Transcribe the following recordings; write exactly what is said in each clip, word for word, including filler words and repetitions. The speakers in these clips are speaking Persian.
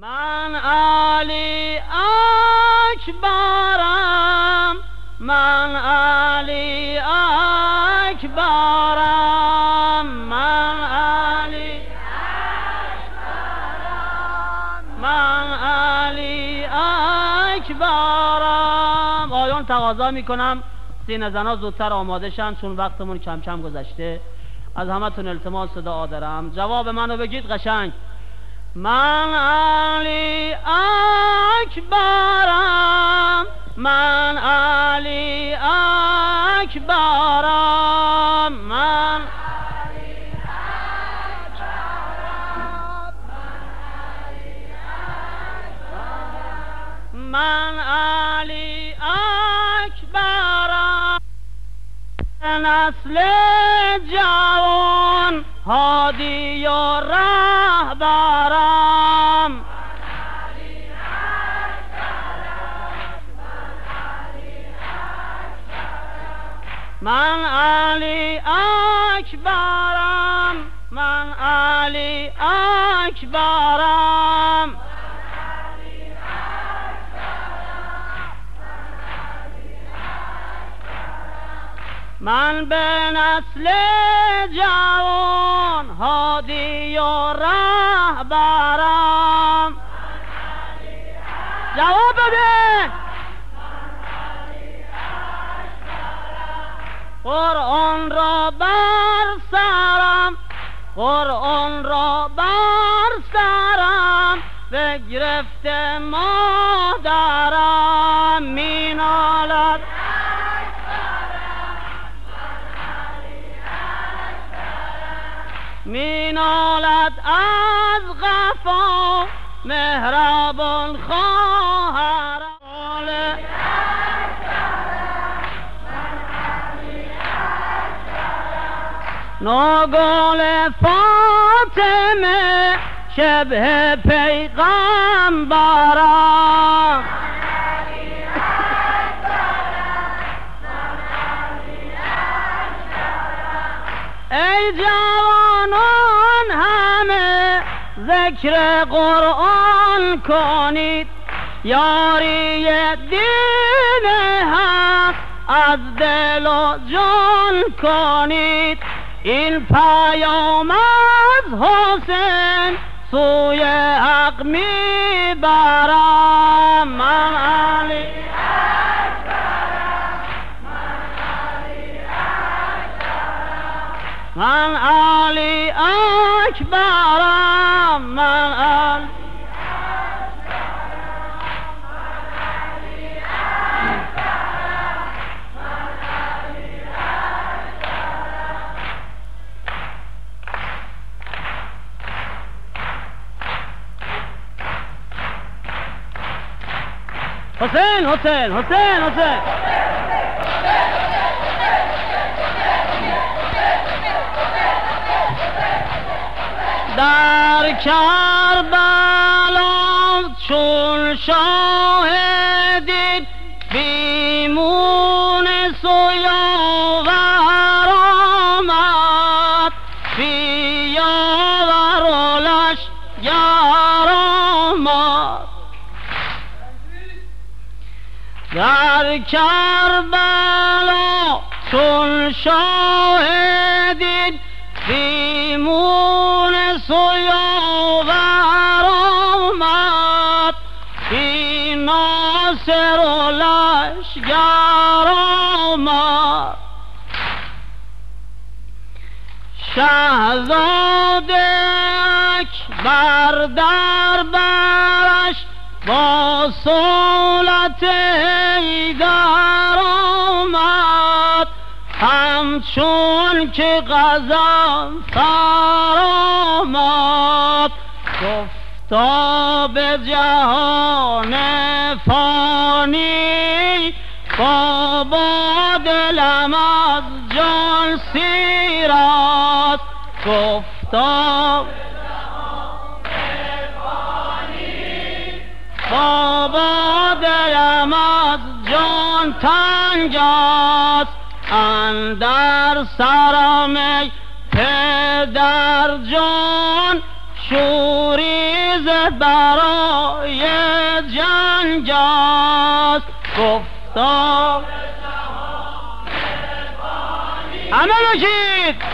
من علی اکبرم، من علی اکبرم، من علی اکبرم، من علی اکبرم. آیان تقاضا میکنم سینه زنا زودتر آماده شن چون وقتمون کم کم گذشته. از همتون التماس دعا دارم، جواب منو بگید قشنگ. من علی اکبرم، من علی اکبرم، من علی اکبرم، من علی اکبرم. نسل جوان هادی و رهبرم، من علی اکبرم، من علی اکبرم. من به نسل جوان هادی و رهبرم. جواب بده. قرآن را بر سرم، قرآن را بر سرم، بگرفته مادرم می نالد. می نالد از غفا مهربان خواهرم. ناگال فاطمه شبه پیغمبرم. ای جوانان همه ذکر قرآن کنید، یاری دین حق از دل و جان کنید. این پیام از حسین سوی حق میبرم. من علی من علی اکبرم، من علی حسین حسین حسین حسین در کربلا چون شاهدید بیمون سویاور آمد، بیاور و لشگر آمد. در کربلا چون شاهدید بیمون سویاور آمد، بی ناصر و لشگر آمد. شهزاده اکبر در برش با سولت حیدر آمد، همچون که غضنفر آمد. گفتا به جهان فانی بابا دلم از جان سیر است. گفتا بابا دلم از جان تنگ است. اندر سرم پدر جان شوری برای جنگ است. گفتا همه بگید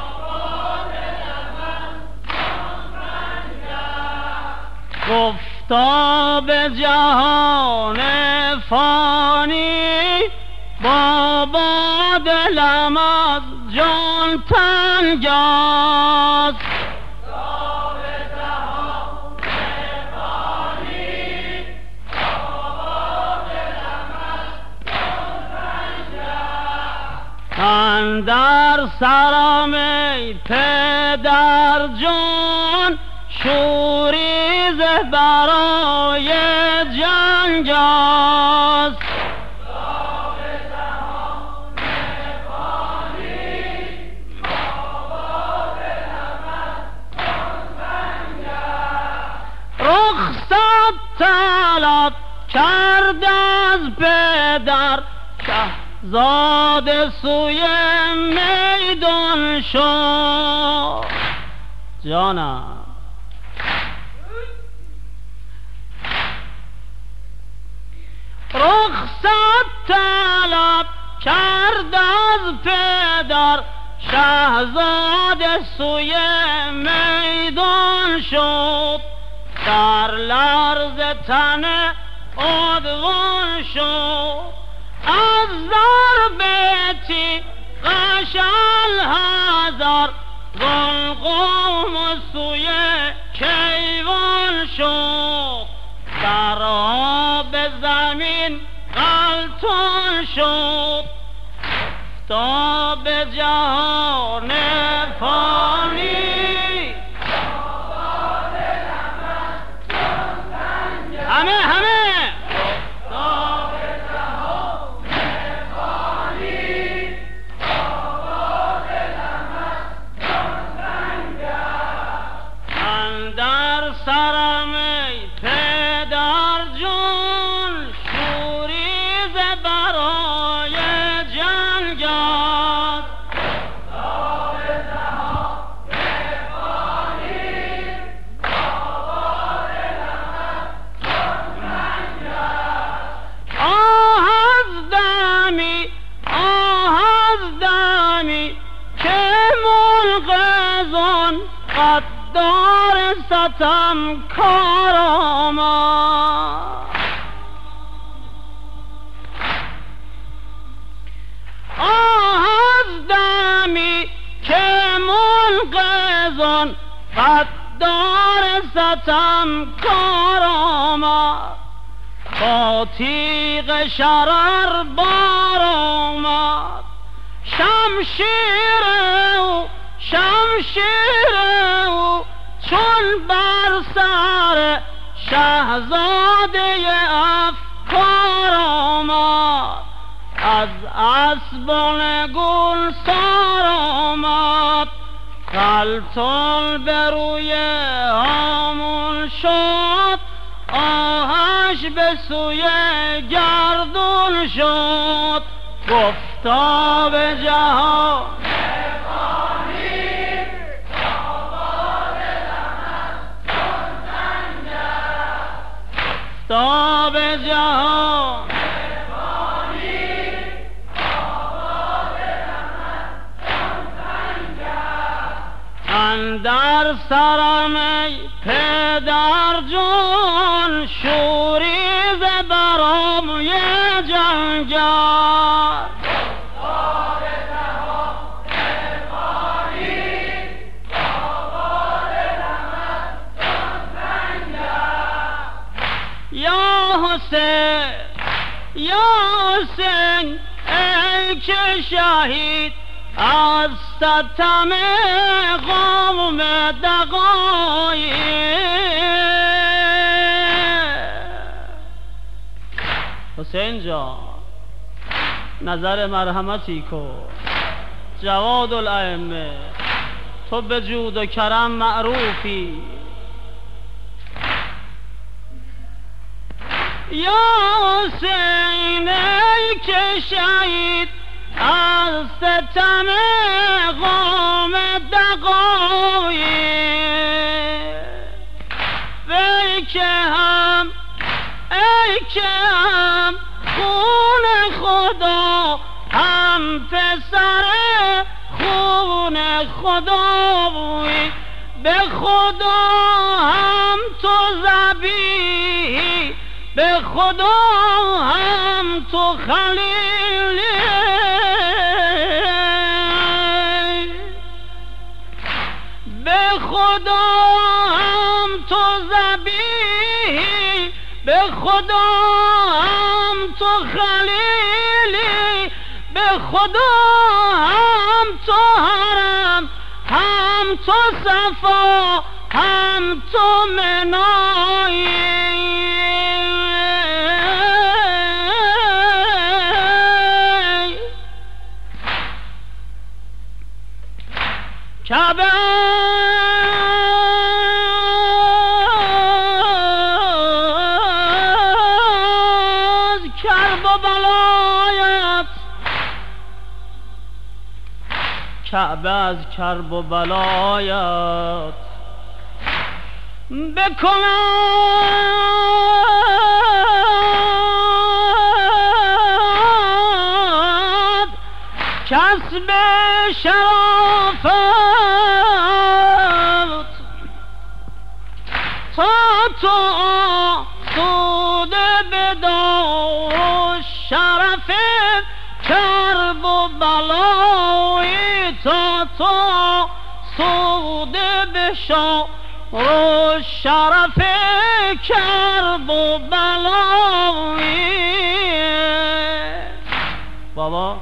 گفتا به جهان فانی بابا دلم از جان تنگ است. اندر سرم ای پدر جان شوریز برای جنگ است. رخصت طلب کرد از پدر شهزاده سوی میدان شد. جانم رخصت طلب کرد از پدر شهزاده سوی میدان شد. در لرز تن ادوان شد از ضربتی غشل هزار قلقم سوی کیوان شد. در آب زمین غلطان شد تا به جهان فانی همه همه اندر سرم ای پدر جون شوریز برای جنگ است. آه از دمی آه از دمی که منقذان قدار ستم کار آمد. آه از دمی که منقذان قدار ستم کار آمد. با تیغ شرر بار آمد شمشیر او شمشیر او چون بر سر شهزاده افکار آمد. از اسبان گلسار آمد خلطان به روی هامون شد. آهش به سوی گردون شد. گفتا به جهان تا به جهان اندر سرم ای پدر جون شوریز برای جنگ است. یا حسین یا حسین ای که شهید از ستم قوم دقایق. حسین جان نظر مرحمتی کن. جواد الائمه تو به جود و کرم معروفی. یا حسین ای که شهید از ستم قوم دقایق. به که هم خون خدا هم پسر خون خدا بوی، به خدا هم تو ذبیحی، به خدا هم تو خلیلی، به خدا هم تو ذبیحی، به خدا هم تو خلیلی، به خدا هم تو حرم، هم تو صفا، هم تو منایی. کعبه از کرب و بلایت، کعبه از کرب و بلایت بکند کسب شرافت، تا تو آسوده بدار شرف کرب و بلایی، تا تو آسوده بشار شرف کرب و بلایی. بابا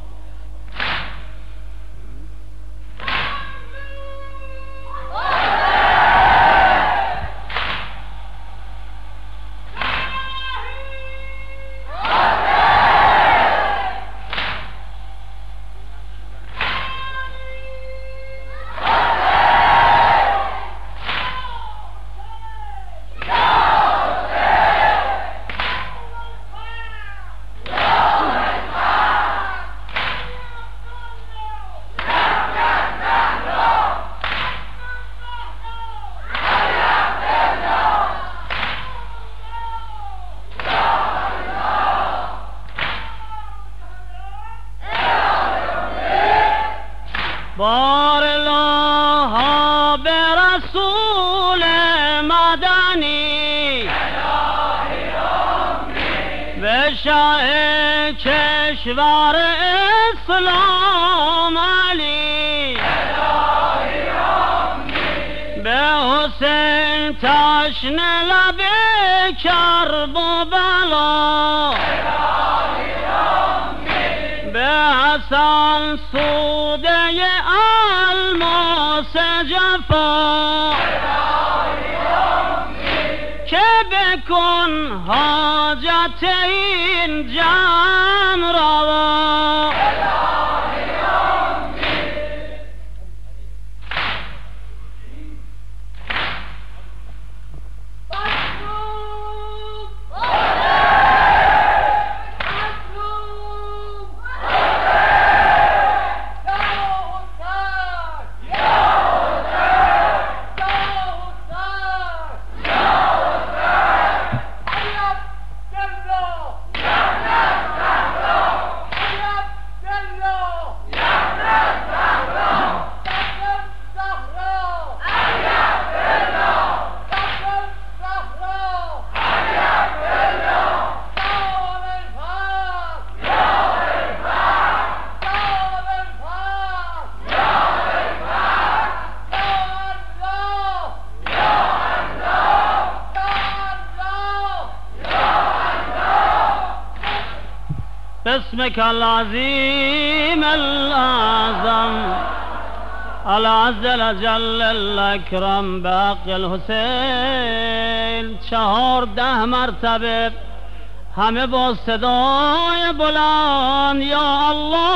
بار الله به رسول مدنی، به شاه کشور اسلام علی، به حسین تشنه لب کرب و بلا، به حسن سوده الماس جفا، که بکن حاجت این جمع روا. باسمك العظيم الأعظم العز الأجل الأكرم بحق الحسین چهارده مرتبه همه با صدای بلند یا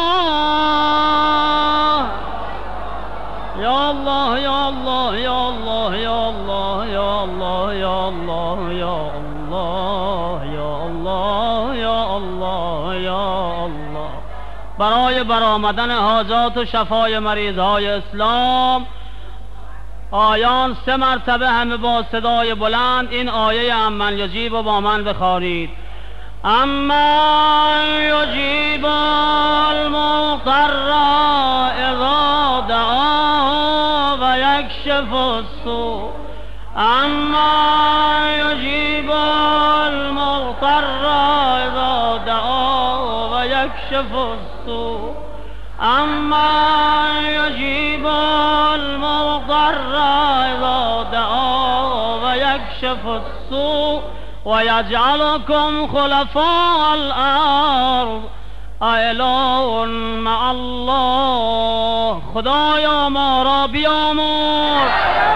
الله یا الله یا الله یا الله یا الله یا الله یا الله یا الله یا الله یا الله یا الله برای برآمدن حاجات و شفای مریضهای اسلام آیان سه مرتبه همه با صدای بلند این آیه امن یجیب و با من بخوانید. امن یجیب المضطر اذا دعاه و یکشف السوء. امن یجیب المضطر اذا دعاه و یکشف السوء. امن یجیب المضطر اذا دعاه و یکشف السوء و یجعلکم خلفاء الارض اله مع الله. خدایا ما را بیامرز،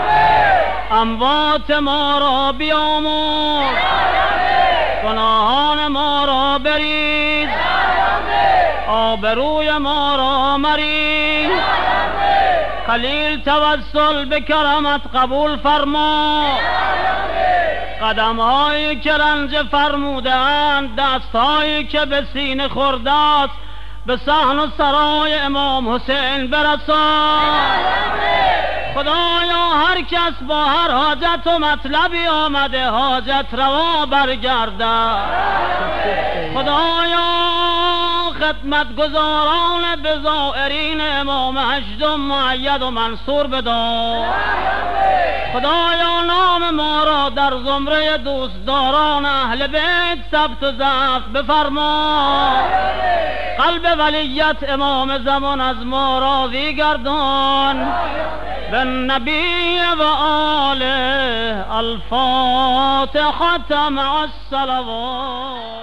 اموات ما را بیامرز، گناهان ما را بریز، آبروی ما را مریز. خلیل توسل به کرمت قبول فرما. قدم‌هایی که رنج فرمودند، دست‌هایی که به سینه خورده است، به صحن و سرای امام حسین برسان. خدایا هر کس با هر حاجت و مطلبی آمده حاجت روا برگردد. خدایا خدمتگزاران به زائرین امام هشتم مؤید و منصور بدار. خدایا نام ما را در زمره دوستداران اهل بیت ثبت و ضبط بفرما. قلب ولیت امام زمان از ما راضی گردان. بالنبی و آله الفاتحة مع الصلوات.